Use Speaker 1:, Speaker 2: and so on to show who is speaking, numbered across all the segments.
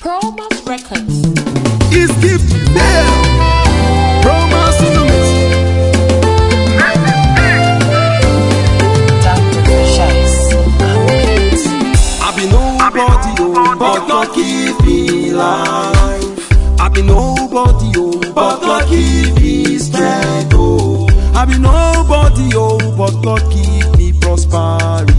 Speaker 1: Promas Records.
Speaker 2: It's Skip there. Promas in the mix. I be nobody, oh, but God keep me alive. I be nobody, oh, but God keep me strength, oh. I be nobody, oh, but God keep me prosperity.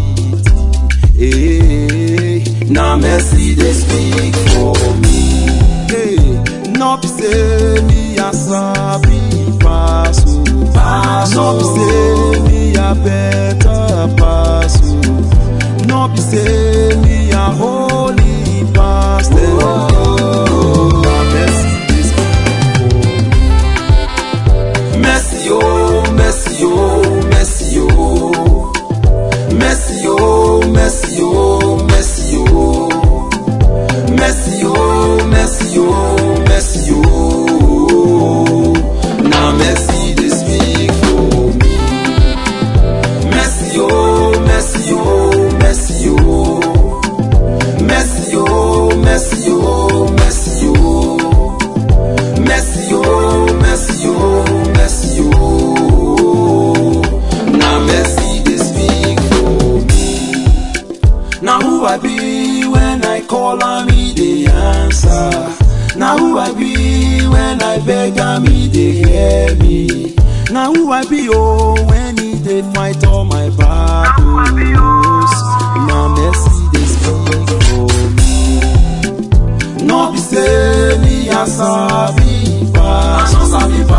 Speaker 2: Hey, now mercy they speak for me. Hey, not be say me a sabi pass, oh. Not be say me a better pass, oh. Not be say me a holy pastor. Oh, now mercy they speak for me. Mercy, oh, mercy, oh, mercy, oh. Mercy, oh, mercy, oh, mercy, oh. Mercy, oh, mercy, oh, mercy, oh. Now mercy they speak for me. Mercy, oh, mercy, oh, mercy, oh. Mercy, oh, mercy, oh, mercy, oh. Mercy, oh, mercy, oh, mercy, oh. Now mercy they speak for me. Now who I be when I call on me they answer. Now who I be when I beg on me they hear me. Now who I be oh when they fight all my battles. Now mercy they speak for me. No be say me a sabi pass.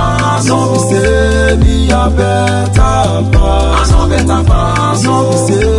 Speaker 2: No be say me a better pass. No be say